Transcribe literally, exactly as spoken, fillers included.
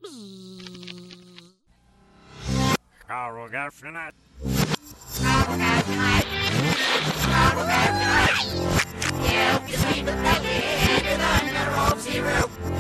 Karugafinat. Karugafinat. Karugafinat. You can see the belly and under all zero.